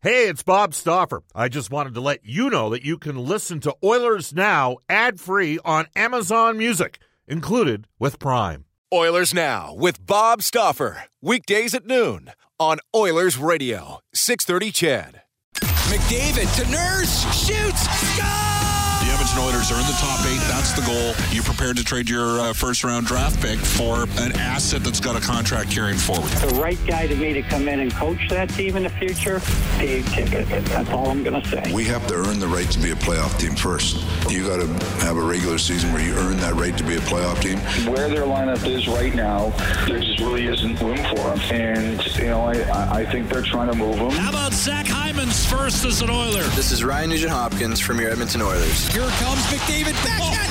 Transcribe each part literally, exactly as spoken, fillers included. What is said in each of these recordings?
Hey, it's Bob Stauffer. I just wanted to let you know that you can listen to Oilers Now ad-free on Amazon Music, included with Prime. Oilers Now with Bob Stauffer. Weekdays at noon on Oilers Radio, six thirty C H E D. McDavid to Nurse, shoots, score! The Edmonton Oilers are in the top eight. That's the goal. You prepared to trade your uh, first-round draft pick for an asset that's got a contract carrying forward. The right guy to me to come in and coach that team in the future, Dave Tippett. That's all I'm going to say. We have to earn the right to be a playoff team first. You got to have a regular season where you earn that right to be a playoff team. Where their lineup is right now, there just really isn't room for them. And, you know, I, I think they're trying to move them. How about Zach Hyman's first as an Oiler? This is Ryan Nugent-Hopkins from your Edmonton Oilers. Here comes McDavid, backhand,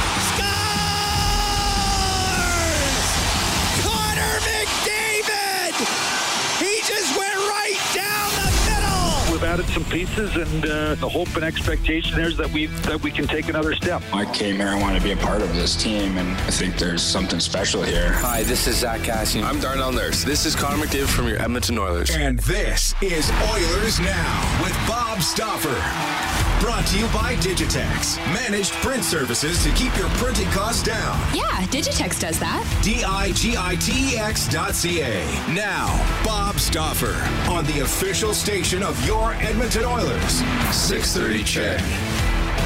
scores! Connor McDavid! He just went right down the middle! We've added some pieces, and uh, the hope and expectation is that we that we can take another step. I came here and want to be a part of this team, and I think there's something special here. Hi, this is Zach Cassian. I'm Darnell Nurse. This is Connor McDavid from your Edmonton Oilers. And this is Oilers Now with Bob Stauffer. Brought to you by Digitex. Managed print services to keep your printing costs down. Yeah, Digitex does that. D I G I T E X dot C A. Now, Bob Stauffer on the official station of your Edmonton Oilers. six thirty C H E D.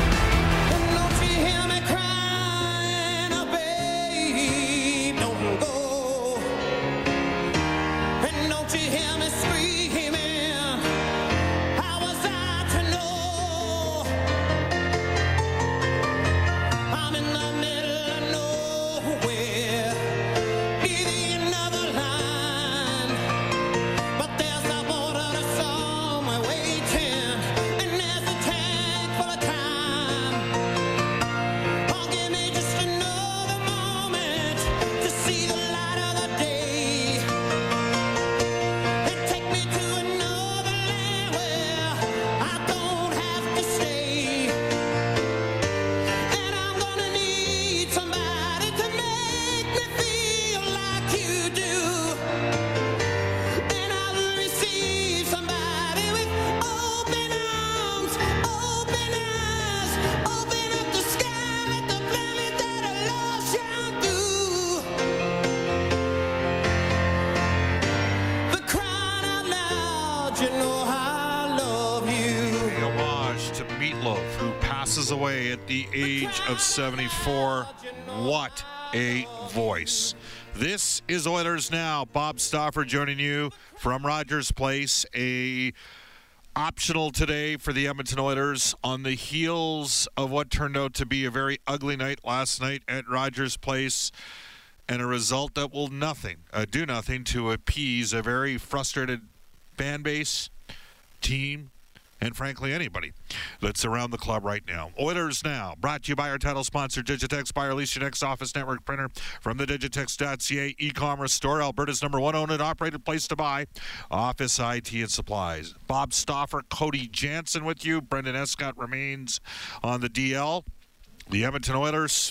Away at the age of seventy-four. What a voice. This is Oilers Now. Bob Stauffer joining you from Rogers Place. A optional today for the Edmonton Oilers on the heels of what turned out to be a very ugly night last night at Rogers Place, and a result that will nothing, uh, do nothing to appease a very frustrated fan base, team, and frankly anybody that's around the club right now. Oilers Now, brought to you by our title sponsor, Digitex. Buy or lease your next office network printer from the Digitex dot C A e-commerce store, Alberta's number one owned and operated place to buy office I T and supplies. Bob Stauffer, Cody Jansen with you. Brendan Escott remains on the D L. The Edmonton Oilers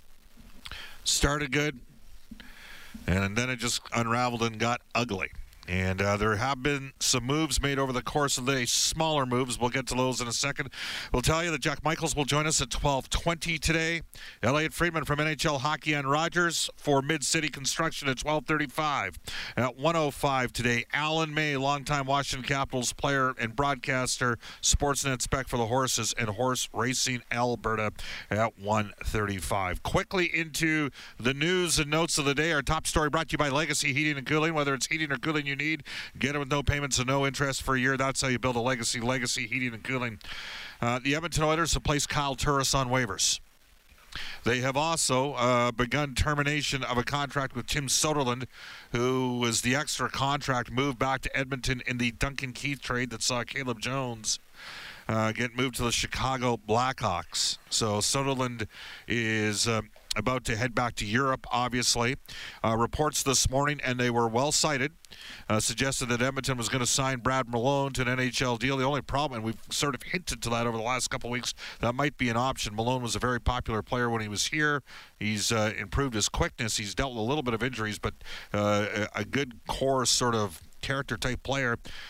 started good, and then it just unraveled and got ugly. And uh, there have been some moves made over the course of the day, smaller moves. We'll get to those in a second. We'll tell you that Jack Michaels will join us at twelve twenty today. Elliot Friedman from N H L Hockey on Rogers for Mid-City Construction at twelve thirty-five. At one oh five today, Alan May, longtime Washington Capitals player and broadcaster, Sportsnet spec for the horses and Horse Racing Alberta at one thirty-five. Quickly into the news and notes of the day. Our top story brought to you by Legacy Heating and Cooling. Whether it's heating or cooling you need, get it with no payments and no interest for a year. That's how you build a legacy. Legacy Heating and Cooling. Uh, the Edmonton Oilers have placed Kyle Turris on waivers. They have also uh, begun termination of a contract with Tim Soderlund, who was the extra contract moved back to Edmonton in the Duncan Keith trade that saw Caleb Jones uh, get moved to the Chicago Blackhawks. So Soderlund is uh, about to head back to Europe, obviously. Uh, reports this morning, and they were well cited, uh, suggested that Edmonton was going to sign Brad Malone to an N H L deal. The only problem, and we've sort of hinted to that over the last couple of weeks, that might be an option. Malone was a very popular player when he was here. He's uh, improved his quickness. He's dealt with a little bit of injuries, but uh, a good core sort of character-type player.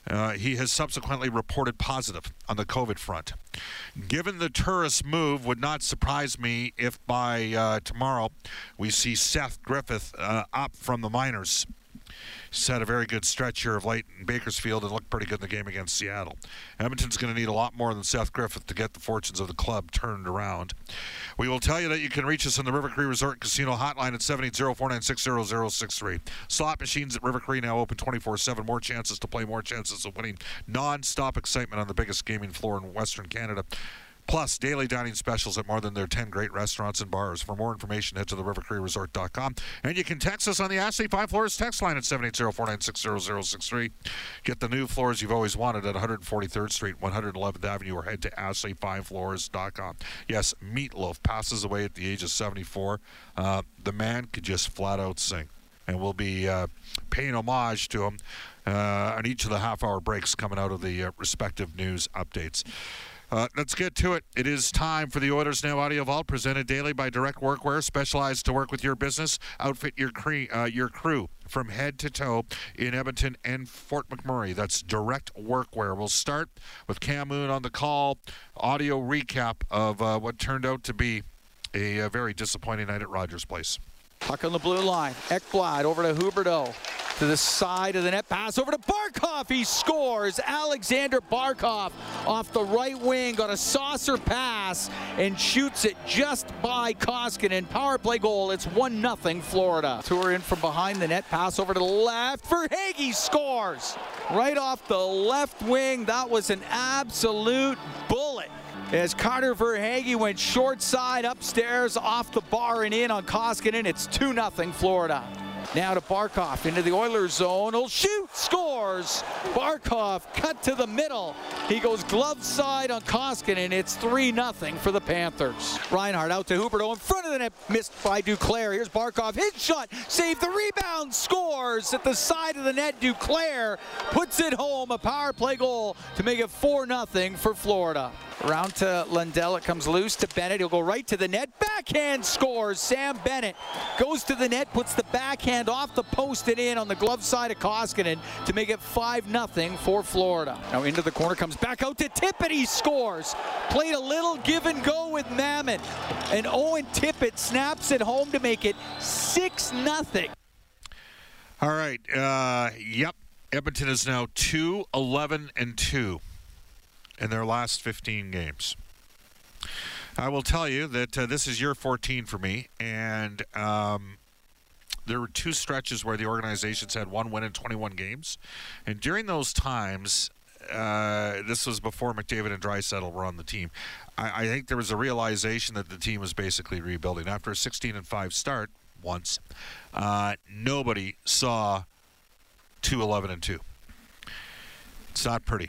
Uh, he has subsequently reported positive on the COVID front. Given the tourist move, would not surprise me if by uh, tomorrow we see Seth Griffith uh, up from the minors. He's had a very good stretch here of late in Bakersfield and looked pretty good in the game against Seattle. Edmonton's going to need a lot more than Seth Griffith to get the fortunes of the club turned around. We will tell you that you can reach us on the River Cree Resort Casino hotline at seven eight zero, four nine six, zero zero six three. Slot machines at River Cree now open twenty-four seven. More chances to play, more chances of winning. Non-stop excitement on the biggest gaming floor in Western Canada. Plus, daily dining specials at more than their ten great restaurants and bars. For more information, head to the river cree resort dot com. And you can text us on the Ashley Five Floors text line at seven eight zero, four nine six, zero zero six three. Get the new floors you've always wanted at one forty-third Street, one eleventh Avenue, or head to ashley five floors dot com. Yes, Meatloaf passes away at the age of seventy-four. Uh, the man could just flat out sing. And we'll be uh, paying homage to him uh, on each of the half-hour breaks coming out of the uh, respective news updates. Uh, let's get to it. It is time for the Oilers Now Audio Vault, presented daily by Direct Workwear, specialized to work with your business. Outfit your, cre- uh, your crew from head to toe in Edmonton and Fort McMurray. That's Direct Workwear. We'll start with Cam Moon on the call. Audio recap of uh, what turned out to be a, a very disappointing night at Rogers Place. Puck on the blue line. Ekblad over to Huberdeau. To the side of the net. Pass over to Barkov. He scores. Alexander Barkov off the right wing. Got a saucer pass and shoots it just by Koskinen. Power play goal. It's one nothing Florida. Tour in from behind the net. Pass over to the left. Verhaeghe scores. Right off the left wing. That was an absolute bullet. As Carter Verhaeghe went short side upstairs off the bar and in on Koskinen. It's two nothing Florida. Now to Barkov into the Oilers zone. He'll shoot, scores. Barkov cut to the middle. He goes glove side on Koskinen. It's three nothing for the Panthers. Reinhart out to Huberdeau in front of the net. Missed by Duclair. Here's Barkov. His shot. Saved the rebound. Scores at the side of the net. Duclair puts it home. A power play goal to make it four nothing for Florida. Around to Lundell. It comes loose to Bennett. He'll go right to the net. Backhand scores. Sam Bennett goes to the net, puts the backhand off the post and in on the glove side of Koskinen to make it five nothing for Florida. Now into the corner, comes back out to Tippett. He scores. Played a little give and go with Mammon. And Owen Tippett snaps it home to make it six nothing. All right. Uh, yep. Edmonton is now two eleven and two. In their last fifteen games. I will tell you that uh, this is year fourteen for me, and um, there were two stretches where the organizations had one win in twenty-one games, and during those times, uh, this was before McDavid and Draisaitl were on the team, I, I think there was a realization that the team was basically rebuilding. After a sixteen and five start, once, uh, nobody saw two eleven and two. It's not pretty.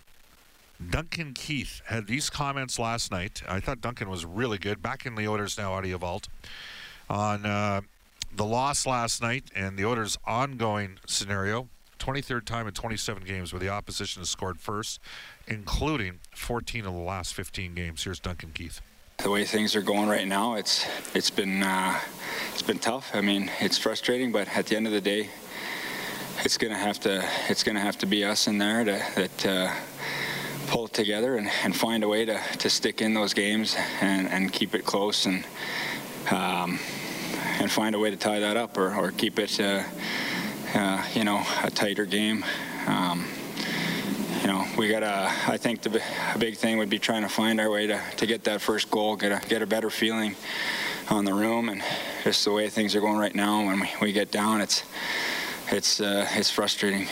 Duncan Keith had these comments last night. I thought Duncan was really good. Back in the Oilers Now Audio Vault on uh, the loss last night and the Oilers' ongoing scenario. twenty-third time in twenty-seven games where the opposition has scored first, including fourteen of the last fifteen games. Here's Duncan Keith. The way things are going right now, it's it's been uh, it's been tough. I mean, it's frustrating, but at the end of the day, it's gonna have to it's gonna have to be us in there to, that. Uh, pull it together and, and find a way to, to stick in those games and, and keep it close and um, and find a way to tie that up or, or keep it uh, uh, you know a tighter game. Um, you know we gotta. I think the a big thing would be trying to find our way to, to get that first goal, get a get a better feeling on the room, and just the way things are going right now. When we, we get down, it's it's uh, it's frustrating.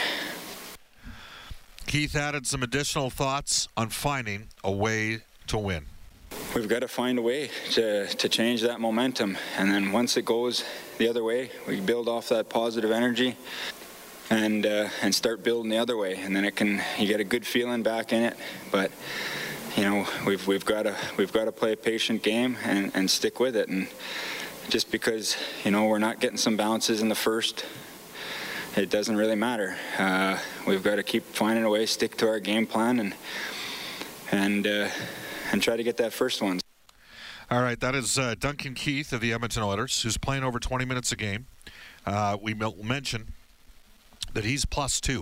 Keith added some additional thoughts on finding a way to win. We've got to find a way to, to change that momentum. And then once it goes the other way, we build off that positive energy and uh, and start building the other way. And then it can you get a good feeling back in it. But you know we've we've got to we've got to play a patient game and, and stick with it. And just because you know we're not getting some bounces in the first, it doesn't really matter. Uh, we've got to keep finding a way, stick to our game plan, and and uh, and try to get that first one. All right, that is uh, Duncan Keith of the Edmonton Oilers, who's playing over twenty minutes a game. Uh, we mentioned that he's plus two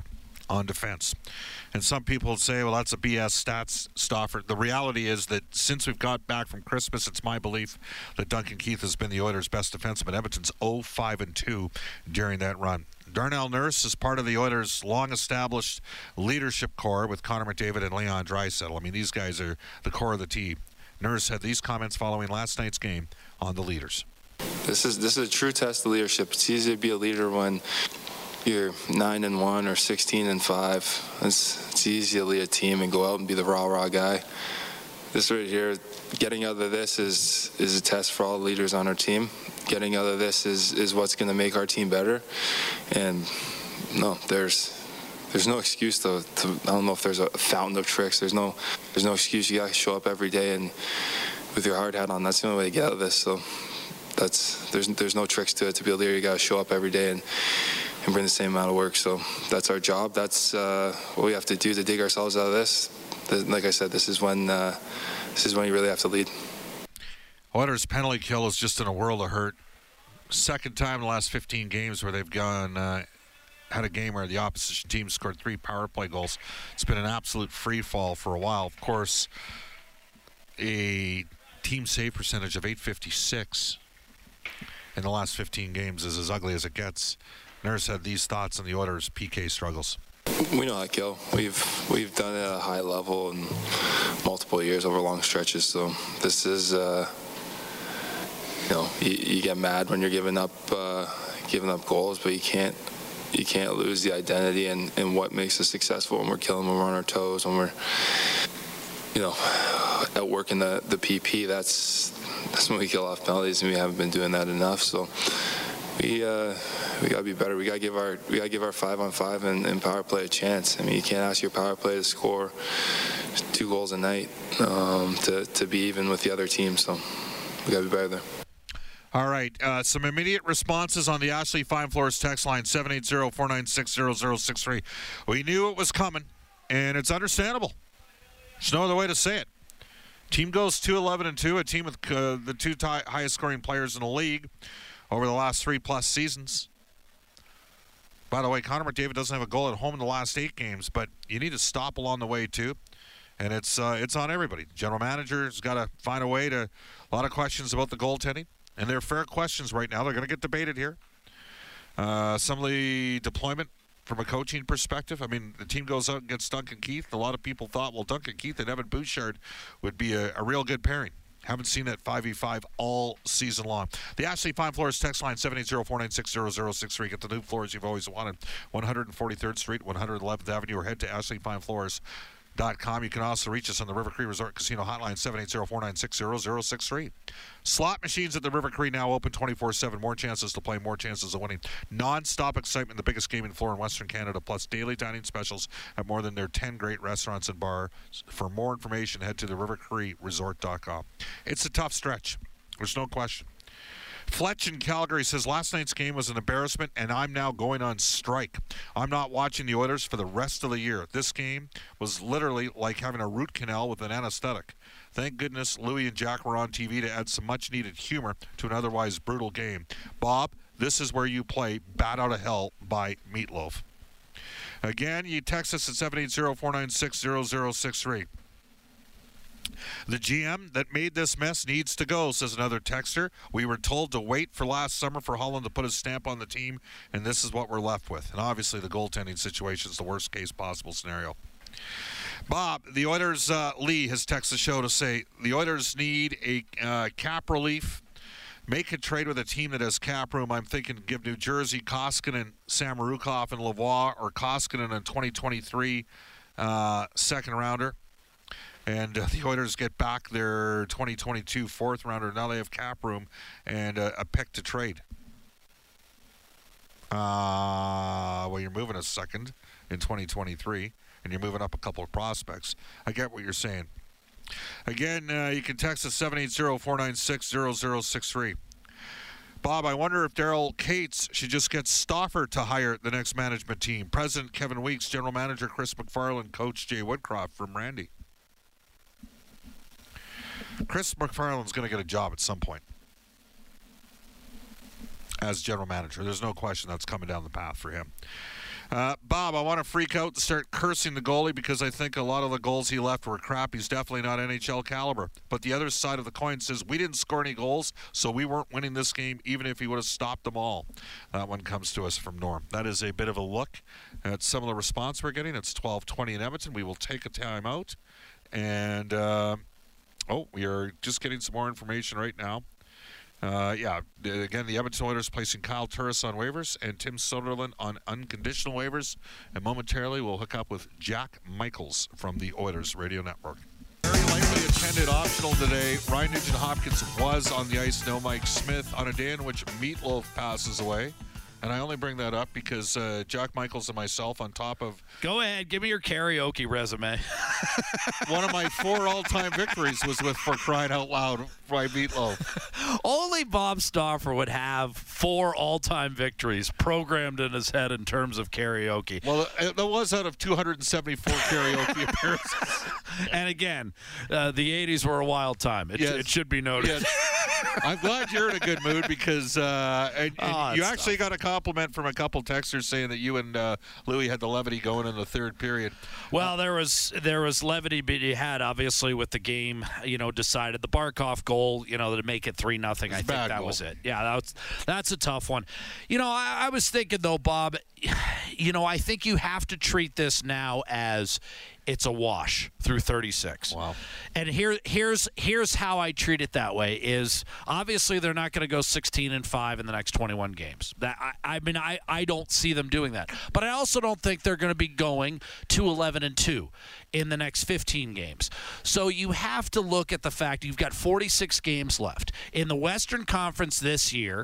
on defense. And some people say, well, that's a B S stats, Stauffer. The reality is that since we've got back from Christmas, it's my belief that Duncan Keith has been the Oilers' best defenseman. Edmonton's oh five and two during that run. Darnell Nurse is part of the Oilers' long-established leadership core with Connor McDavid and Leon Draisaitl. I mean, these guys are the core of the team. Nurse had these comments following last night's game on the leaders. This is this is a true test of leadership. It's easy to be a leader when you're nine and one or sixteen and five. It's it's easy to lead a team and go out and be the rah rah guy. This right here, getting out of this is is a test for all the leaders on our team. Getting out of this is is what's going to make our team better. And no, there's there's no excuse to, to. I don't know if there's a fountain of tricks. There's no there's no excuse. You got to show up every day and with your hard hat on. That's the only way to get out of this. So that's there's there's no tricks to it. To be a leader, you got to show up every day and. and bring the same amount of work. So that's our job. That's uh, what we have to do to dig ourselves out of this. Like I said, this is when uh, this is when you really have to lead. Oilers' penalty kill is just in a world of hurt. Second time in the last fifteen games where they've gone uh, had a game where the opposition team scored three power play goals. It's been an absolute free fall for a while. Of course, a team save percentage of eight fifty-six in the last fifteen games is as ugly as it gets. Nurse had these thoughts on the Oilers' P K struggles. We know that, Gil. We've we've done it at a high level in multiple years over long stretches. So this is, uh, you know, you, you get mad when you're giving up uh, giving up goals, but you can't you can't lose the identity and, and what makes us successful when we're killing, when we're on our toes, when we're, you know, outworking the the P P. That's that's when we kill off penalties, and we haven't been doing that enough. So. We uh, we gotta be better. We gotta give our we gotta give our five on five and, and power play a chance. I mean, you can't ask your power play to score two goals a night um, to to be even with the other team. So we gotta be better there. All right, uh, some immediate responses on the Ashley Fine Floors text line seven eight zero, four nine six, zero zero six three. We knew it was coming, and it's understandable. There's no other way to say it. Team goes two eleven and two, a team with uh, the two t- highest scoring players in the league over the last three-plus seasons. By the way, Connor McDavid doesn't have a goal at home in the last eight games, but you need to stop along the way, too. And it's uh, it's on everybody. General manager's got to find a way to – a lot of questions about the goaltending. And they're fair questions right now. They're going to get debated here. Uh, some of the deployment from a coaching perspective. I mean, the team goes out and gets Duncan Keith. A lot of people thought, well, Duncan Keith and Evan Bouchard would be a, a real good pairing. Haven't seen that five v five all season long. The Ashley Fine Floors text line seven eight zero, four nine six, zero zero six three. Get the new floors you've always wanted. one forty-third Street, one eleventh Avenue, or head to ashley fine floors dot com. You can also reach us on the River Cree Resort Casino hotline seven eight zero, four nine six, zero zero six three. Slot machines at the River Cree now open twenty-four seven. More chances to play, more chances of winning. Non-stop excitement, the biggest gaming floor in Western Canada, plus daily dining specials at more than their ten great restaurants and bars. For more information, head to the river cree resort dot com. It's a tough stretch. There's no question. Fletch in Calgary says, last night's game was an embarrassment, and I'm now going on strike. I'm not watching the Oilers for the rest of the year. This game was literally like having a root canal with an anesthetic. Thank goodness Louie and Jack were on T V to add some much-needed humor to an otherwise brutal game. Bob, this is where you play Bat Out of Hell by Meatloaf. Again, you text us at seven eight zero, four nine six, zero zero six three. The G M that made this mess needs to go, says another texter. We were told to wait for last summer for Holland to put his stamp on the team, and this is what we're left with. And obviously the goaltending situation is the worst case possible scenario. Bob, the Oilers, uh, Lee has texted the show to say the Oilers need a uh, cap relief. Make a trade with a team that has cap room. I'm thinking give New Jersey, Koskinen, Samorukov, and Lavoie, or Koskinen in twenty twenty-three uh, second rounder. And uh, the Oilers get back their twenty twenty-two fourth rounder. Now they have cap room and uh, a pick to trade. Uh, well, you're moving a second in twenty twenty-three, and you're moving up a couple of prospects. I get what you're saying. Again, uh, you can text us seven eight zero, four nine six, zero zero six three. Bob, I wonder if Daryl Cates should just get Stauffer to hire the next management team. President Kevin Weeks, General Manager Chris McFarland, Coach Jay Woodcroft from Randy. Chris McFarland's going to get a job at some point as general manager. There's no question that's coming down the path for him. Uh, Bob, I want to freak out and start cursing the goalie because I think a lot of the goals he left were crap. He's definitely not N H L caliber. But the other side of the coin says we didn't score any goals, so we weren't winning this game even if he would have stopped them all. That one comes to us from Norm. That is a bit of a look at some of the response we're getting. It's twelve twenty in Edmonton. We will take a timeout. And, uh, oh, we are just getting some more information right now. Uh, yeah, again, the Edmonton Oilers placing Kyle Turris on waivers and Tim Soderlund on unconditional waivers. And momentarily, we'll hook up with Jack Michaels from the Oilers Radio Network. Very lightly attended optional today. Ryan Nugent-Hopkins was on the ice. No Mike Smith on a day in which Meatloaf passes away. And I only bring that up because uh, Jack Michaels and myself, on top of... Go ahead. Give me your karaoke resume. One of my four all-time victories was with For Crying Out Loud by Meatloaf. Only Bob Stauffer would have four all-time victories programmed in his head in terms of karaoke. Well, that was out of two hundred seventy-four karaoke appearances. And again, uh, the eighties were a wild time. It, yes. it should be noted. Yes. I'm glad you're in a good mood because uh, and, and oh, you actually tough. got a compliment from a couple texters saying that you and uh, Louie had the levity going in the third period. Well, there was there was levity, but you had obviously with the game, you know, decided the Barkov goal, you know, to make it three nothing. I think that goal. was it. Yeah, that was, that's a tough one. You know, I, I was thinking though, Bob. You know, I think you have to treat this now as it's a wash through thirty-six. Wow. And here, here's here's how I treat it that way is obviously they're not going to go sixteen and five in the next twenty-one games. That I, I mean, I, I don't see them doing that. But I also don't think they're going to be going to eleven and two in the next fifteen games. So you have to look at the fact you've got forty-six games left. In the Western Conference this year,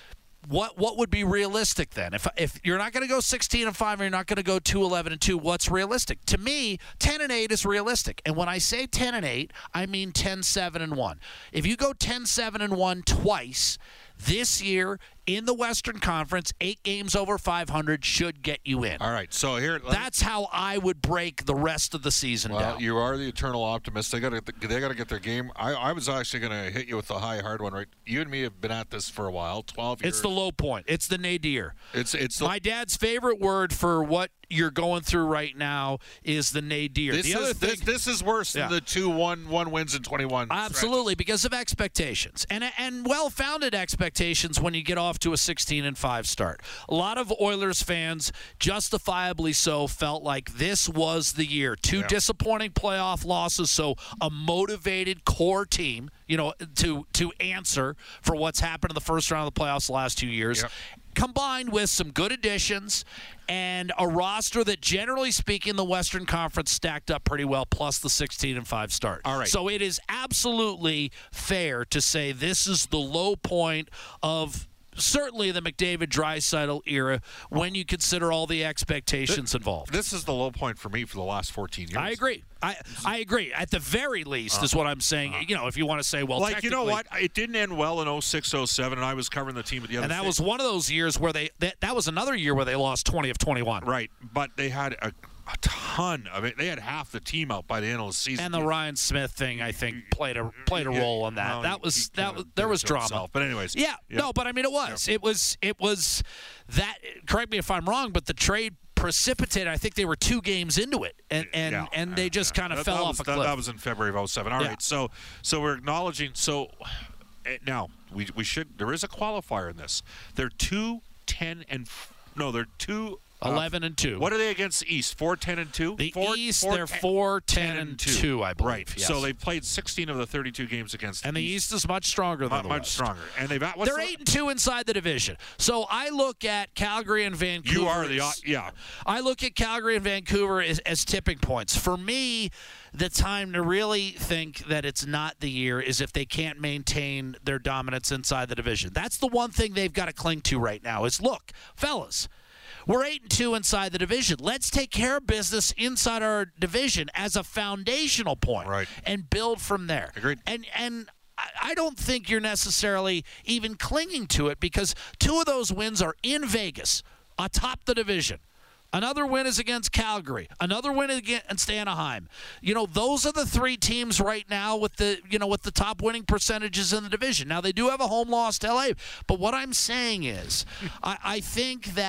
What what would be realistic then? If if you're not going to go sixteen and five and you're not going to go two eleven and two, what's realistic? To me, ten and eight is realistic. And when I say ten and eight, I mean ten seven and one. If you go ten seven and one twice this year in the Western Conference, eight games over five hundred should get you in. All right, so here that's how I would break the rest of the season well, down. You are the eternal optimist. They got to they got to get their game. I, I was actually going to hit you with the high hard one. Right, you and me have been at this for a while, twelve years. It's the low point. It's the nadir. It's it's the, my dad's favorite word for what you're going through right now is the nadir. This, the is, other thing, this, this is worse yeah. than the two one one wins in twenty-one. Absolutely, stretches. because of expectations and and well-founded expectations when you get off to a sixteen and five start. A lot of Oilers fans, justifiably so, felt like this was the year. Two yeah. disappointing playoff losses, so a motivated core team, you know, to to answer for what's happened in the first round of the playoffs the last two years. Yep. Combined with some good additions and a roster that, generally speaking, the Western Conference stacked up pretty well, plus the sixteen and five start. All right. So it is absolutely fair to say this is the low point of certainly the McDavid-Draisaitl era when you consider all the expectations this, involved. This is the low point for me for the last fourteen years. I agree. I, I agree. At the very least uh, is what I'm saying. Uh, you know, if you want to say, well, like, you know what? It didn't end well in oh six oh seven, and I was covering the team at the other And that stage. was one of those years where they that, – that was another year where they lost twenty of twenty-one. Right, but they had a, a ton of it. They had half the team out by the end of the season. And the Ryan Smith thing, I think, played a played a role in that. Well, that was – that was, there it was drama. Himself. But anyways. Yeah, yeah. No, but I mean, it was. Yeah. It was – it was that – correct me if I'm wrong, but the trade – precipitated. I think they were two games into it, and and, yeah, and they just yeah. kind of that, fell that off was, a cliff. That, that was in February of oh seven. All yeah. right, so so we're acknowledging. So now we we should. There is a qualifier in this. They're two ten and no, they're two. Eleven uh, and two. What are they against the East? Four ten and two. The four, East, four, they're four ten and two, I believe. Right. Yes. So they played sixteen of the thirty-two games against. And the the East, East is much stronger than M- the much West. stronger. And they've what's they're the, eight and two inside the division. So I look at Calgary and Vancouver. You are the as, yeah. I look at Calgary and Vancouver as, as tipping points. For me, the time to really think that it's not the year is if they can't maintain their dominance inside the division. That's the one thing they've got to cling to right now. Is look, fellas. We're eight and two inside the division. Let's take care of business inside our division as a foundational point, right, and build from there. Agreed. And and I don't think you're necessarily even clinging to it because two of those wins are in Vegas, atop the division. Another win is against Calgary. Another win against Anaheim. You know, those are the three teams right now with the you know with the top winning percentages in the division. Now they do have a home loss to L A, but what I'm saying is, I, I think that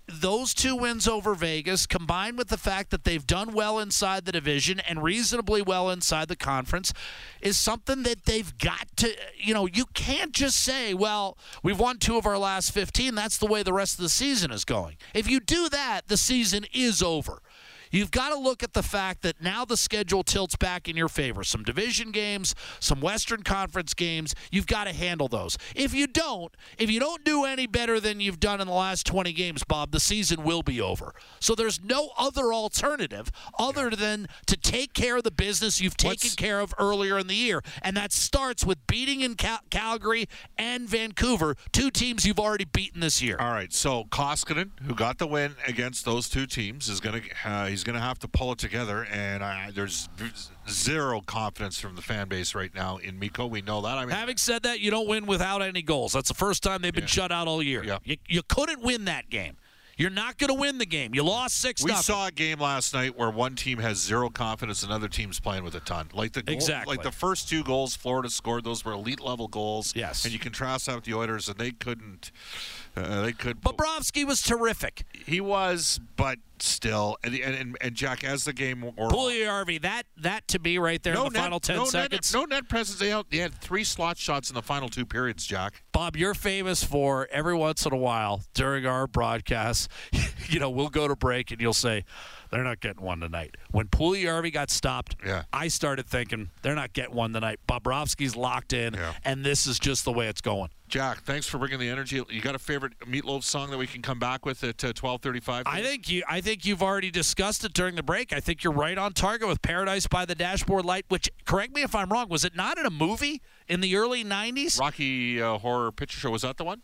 those two wins over Vegas, combined with the fact that they've done well inside the division and reasonably well inside the conference, is something that they've got to, you know, you can't just say, well, we've won two of our last fifteen. That's the way the rest of the season is going. If you do that, the season is over. You've got to look at the fact that now the schedule tilts back in your favor. Some division games, some Western Conference games, you've got to handle those. If you don't, if you don't do any better than you've done in the last twenty games, Bob, the season will be over. So there's no other alternative other than to take care of the business you've taken What's... care of earlier in the year. And that starts with beating in Cal- Calgary and Vancouver, two teams you've already beaten this year. All right, so Koskinen, who got the win against those two teams, is going to uh, he's going to have to pull it together, and I, there's zero confidence from the fan base right now in Mikko. We know that. I mean, having said that, you don't win without any goals. That's the first time they've been yeah. shut out all year. Yeah. You, you couldn't win that game. You're not going to win the game. You lost six. We nothing. saw a game last night where one team has zero confidence, and another team's playing with a ton. Like the goal, exactly. like the first two goals Florida scored, those were elite level goals. Yes. And you contrast that with the Oilers, and they couldn't. Uh, they could. Bobrovsky was terrific. He was, but still, and and, and Jack, as the game wore on, Puljujarvi, that that to be right there no in the net, final ten no seconds. Net, no net presence. They had, they had three slot shots in the final two periods. Jack, Bob, you're famous for every once in a while during our broadcasts. You know, we'll go to break and you'll say, they're not getting one tonight. When Puljujarvi got stopped, yeah. I started thinking, they're not getting one tonight. Bobrovsky's locked in, yeah. and this is just the way it's going. Jack, thanks for bringing the energy. You got a favorite Meatloaf song that we can come back with at uh, twelve thirty-five? I think you. I think you've already discussed it during the break. I think you're right on target with Paradise by the Dashboard Light, which, correct me if I'm wrong, was it not in a movie in the early nineties? Rocky uh, Horror Picture Show, was that the one?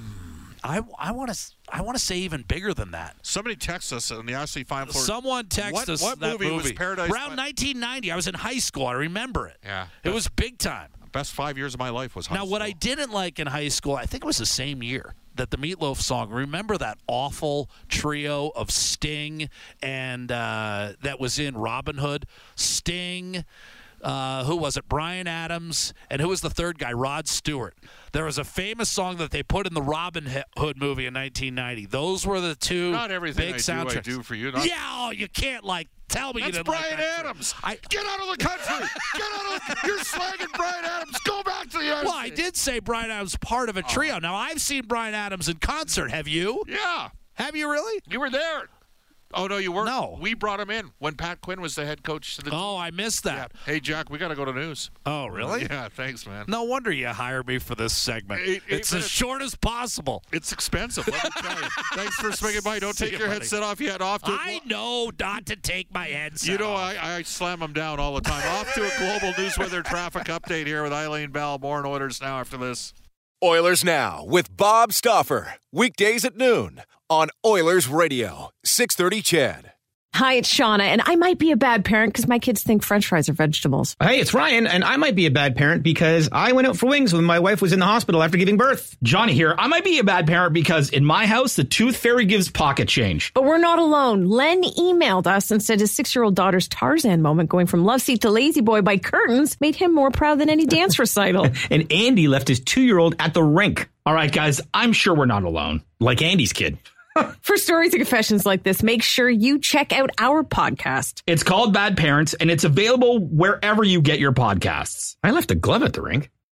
I, I want to I want to say even bigger than that. Somebody text us on the Ashley Fine Floor. Someone text what, us what that movie, movie was Paradise? Around nineteen ninety. I was in high school. I remember it. Yeah, it was big time. Best five years of my life was high now, school. What I didn't like in high school, I think it was the same year that the Meatloaf song. Remember that awful trio of Sting and uh, that was in Robin Hood? Sting. Uh, who was it? Bryan Adams. And who was the third guy? Rod Stewart. There was a famous song that they put in the Robin Hood movie in nineteen ninety. Those were the two Not everything big I soundtracks. do, I do for you. Not- yeah, oh, you can't, like, tell me That's you didn't Bryan like that Adams. I, Get out of the country. Get out of the, You're slagging Bryan Adams. Go back to the United Well, I did say Bryan Adams part of a trio. Oh. Now, I've seen Bryan Adams in concert. Have you? Yeah. Have you really? You were there. Oh, no, you weren't. No. We brought him in when Pat Quinn was the head coach. To the oh, I missed that. Yeah. Hey, Jack, we got to go to news. Oh, really? Yeah, thanks, man. No wonder you hired me for this segment. Eight, eight it's minutes. as short as possible. It's expensive, let me tell you. Thanks for swinging by. Don't See take you, your buddy. headset off yet. Off to I know not to take my headset You know, off. I, I slam them down all the time. Off to a global news weather traffic update here with Eileen Bell. More on Oilers Now after this. Oilers Now with Bob Stauffer. Weekdays at noon on Oilers Radio, six thirty C H E D. Hi, it's Shauna, and I might be a bad parent because my kids think French fries are vegetables. Hey, it's Ryan, and I might be a bad parent because I went out for wings when my wife was in the hospital after giving birth. Johnny here. I might be a bad parent because in my house, the tooth fairy gives pocket change. But we're not alone. Len emailed us and said his six-year-old daughter's Tarzan moment going from love seat to lazy boy by curtains made him more proud than any dance recital. And Andy left his two-year-old at the rink. All right, guys, I'm sure we're not alone. Like Andy's kid. For stories and confessions like this, make sure you check out our podcast. It's called Bad Parents, and it's available wherever you get your podcasts. I left a glove at the rink.